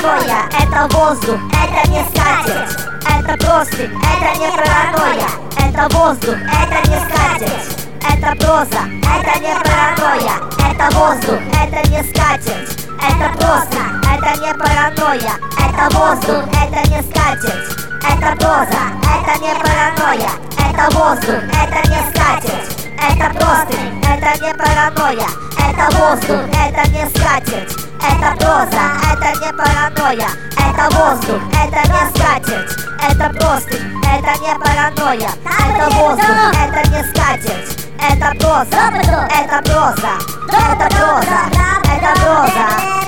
паранойя. Это воздух, это не скатерть. Это простынь, это не паранойя. Это воздух, это не скатерть. Это проза, это не паранойя. Это воздух, это не скатерть. Это простынь, это не паранойя. Это воздух, это не скатерть. Это проза, это не паранойя. Это воздух, это не скатерть. Это простынь, это не паранойя. Это воздух, это не скатерть. Это проза, это не паранойя. Это воздух, это не скатерть. Это простынь, это не паранойя. Это воздух, это не скатерть. Это проза, это проза, это проза, это проза.